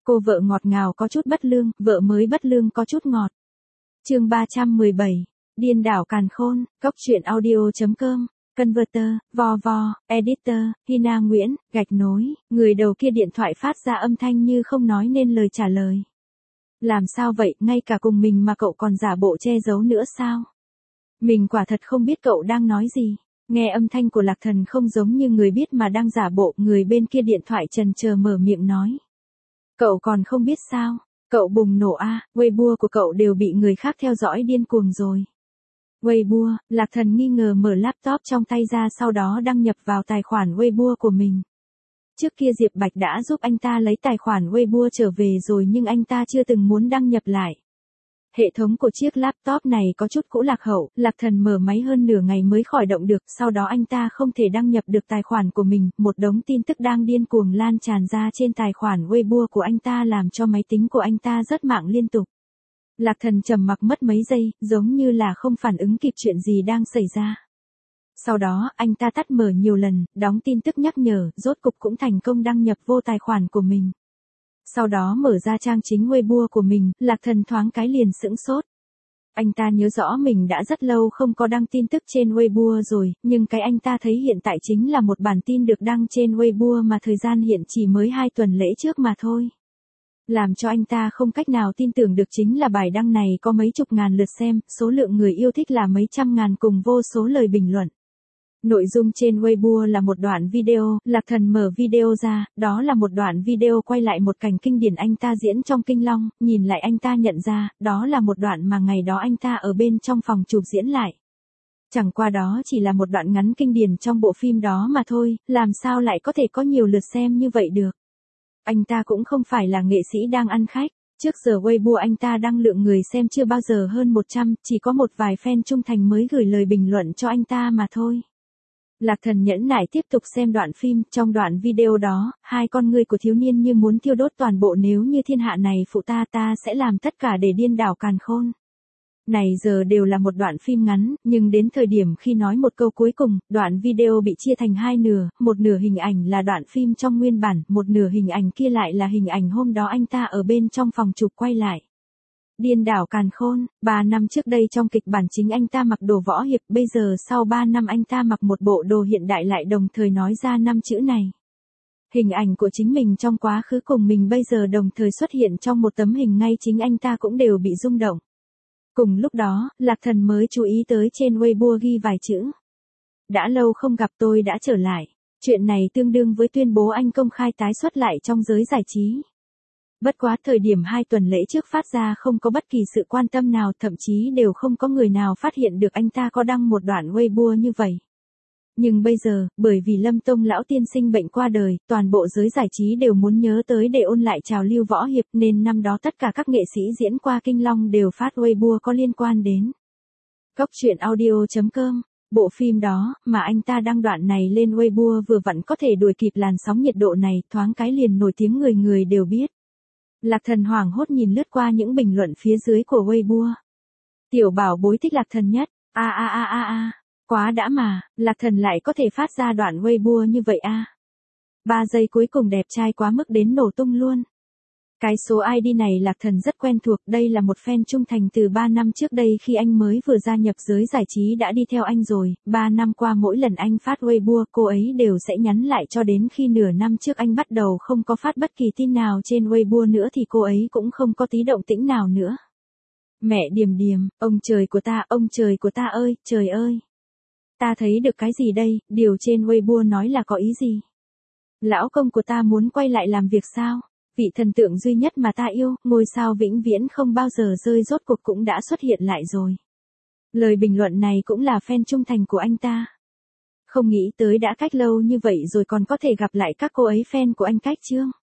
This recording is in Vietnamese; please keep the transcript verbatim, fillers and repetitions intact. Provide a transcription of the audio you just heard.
Cô vợ ngọt ngào có chút bất lương, vợ mới bất lương có chút ngọt. Chương ba trăm mười bảy. Điên đảo càn khôn, cốc truyện audio chấm com. Converter, vo vo, editor, Hina Nguyễn, gạch nối, người đầu kia điện thoại phát ra âm thanh như không nói nên lời trả lời. Làm sao vậy, ngay cả cùng mình mà cậu còn giả bộ che giấu nữa sao? Mình quả thật không biết cậu đang nói gì. Nghe âm thanh của Lạc Thần không giống như người biết mà đang giả bộ, người bên kia điện thoại chần chờ mở miệng nói. Cậu còn không biết sao? Cậu bùng nổ a, à, Weibo của cậu đều bị người khác theo dõi điên cuồng rồi. Weibo, Lạc Thần nghi ngờ mở laptop trong tay ra, sau đó đăng nhập vào tài khoản Weibo của mình. Trước kia Diệp Bạch đã giúp anh ta lấy tài khoản Weibo trở về rồi nhưng anh ta chưa từng muốn đăng nhập lại. Hệ thống của chiếc laptop này có chút cũ lạc hậu, Lạc Thần mở máy hơn nửa ngày mới khởi động được, sau đó anh ta không thể đăng nhập được tài khoản của mình, một đống tin tức đang điên cuồng lan tràn ra trên tài khoản Weibo của anh ta làm cho máy tính của anh ta rớt mạng liên tục. Lạc Thần trầm mặc mất mấy giây, giống như là không phản ứng kịp chuyện gì đang xảy ra. Sau đó, anh ta tắt mở nhiều lần, đóng tin tức nhắc nhở, rốt cục cũng thành công đăng nhập vô tài khoản của mình. Sau đó mở ra trang chính Weibo của mình, Lạc Thần thoáng cái liền sững sốt. Anh ta nhớ rõ mình đã rất lâu không có đăng tin tức trên Weibo rồi, nhưng cái anh ta thấy hiện tại chính là một bản tin được đăng trên Weibo mà thời gian hiện chỉ mới hai tuần lễ trước mà thôi. Làm cho anh ta không cách nào tin tưởng được chính là bài đăng này có mấy chục ngàn lượt xem, số lượng người yêu thích là mấy trăm ngàn cùng vô số lời bình luận. Nội dung trên Weibo là một đoạn video, Lạc Thần mở video ra, đó là một đoạn video quay lại một cảnh kinh điển anh ta diễn trong Kinh Long, nhìn lại anh ta nhận ra, đó là một đoạn mà ngày đó anh ta ở bên trong phòng chụp diễn lại. Chẳng qua đó chỉ là một đoạn ngắn kinh điển trong bộ phim đó mà thôi, làm sao lại có thể có nhiều lượt xem như vậy được. Anh ta cũng không phải là nghệ sĩ đang ăn khách, trước giờ Weibo anh ta đăng lượng người xem chưa bao giờ hơn một trăm, chỉ có một vài fan trung thành mới gửi lời bình luận cho anh ta mà thôi. Lạc Thần nhẫn nại tiếp tục xem đoạn phim, trong đoạn video đó, hai con ngươi của thiếu niên như muốn thiêu đốt toàn bộ, nếu như thiên hạ này phụ ta ta sẽ làm tất cả để điên đảo càn khôn. Này giờ đều là một đoạn phim ngắn, nhưng đến thời điểm khi nói một câu cuối cùng, đoạn video bị chia thành hai nửa, một nửa hình ảnh là đoạn phim trong nguyên bản, một nửa hình ảnh kia lại là hình ảnh hôm đó anh ta ở bên trong phòng chụp quay lại. Điên đảo càn khôn, ba năm trước đây trong kịch bản chính anh ta mặc đồ võ hiệp, bây giờ sau ba năm anh ta mặc một bộ đồ hiện đại lại đồng thời nói ra năm chữ này. Hình ảnh của chính mình trong quá khứ cùng mình bây giờ đồng thời xuất hiện trong một tấm hình, ngay chính anh ta cũng đều bị rung động. Cùng lúc đó, Lạc Thần mới chú ý tới trên Weibo ghi vài chữ. Đã lâu không gặp, tôi đã trở lại. Chuyện này tương đương với tuyên bố anh công khai tái xuất lại trong giới giải trí. Bất quá thời điểm hai tuần lễ trước phát ra không có bất kỳ sự quan tâm nào, thậm chí đều không có người nào phát hiện được anh ta có đăng một đoạn Weibo như vậy. Nhưng bây giờ, bởi vì Lâm Tông lão tiên sinh bệnh qua đời, toàn bộ giới giải trí đều muốn nhớ tới để ôn lại trào lưu võ hiệp, nên năm đó tất cả các nghệ sĩ diễn qua Kinh Long đều phát Weibo có liên quan đến. Cốc truyện audio chấm com. Bộ phim đó, mà anh ta đăng đoạn này lên Weibo vừa vặn có thể đuổi kịp làn sóng nhiệt độ này, thoáng cái liền nổi tiếng, người người đều biết. Lạc Thần hoảng hốt nhìn lướt qua những bình luận phía dưới của Weibo. Tiểu bảo bối thích Lạc Thần nhất, a a a a a, quá đã mà, Lạc Thần lại có thể phát ra đoạn Weibo như vậy a. Ba giây cuối cùng đẹp trai quá mức đến nổ tung luôn. Cái số i đê này Lạc Thần rất quen thuộc, đây là một fan trung thành từ ba năm trước đây khi anh mới vừa gia nhập giới giải trí đã đi theo anh rồi, ba năm qua mỗi lần anh phát Weibo cô ấy đều sẽ nhắn lại, cho đến khi nửa năm trước anh bắt đầu không có phát bất kỳ tin nào trên Weibo nữa thì cô ấy cũng không có tí động tĩnh nào nữa. Mẹ Điềm Điềm, ông trời của ta, ông trời của ta ơi, trời ơi. Ta thấy được cái gì đây, điều trên Weibo nói là có ý gì? Lão công của ta muốn quay lại làm việc sao? Vị thần tượng duy nhất mà ta yêu, ngôi sao vĩnh viễn không bao giờ rơi rốt cuộc cũng đã xuất hiện lại rồi. Lời bình luận này cũng là fan trung thành của anh ta. Không nghĩ tới đã cách lâu như vậy rồi còn có thể gặp lại các cô ấy fan của anh cách chương.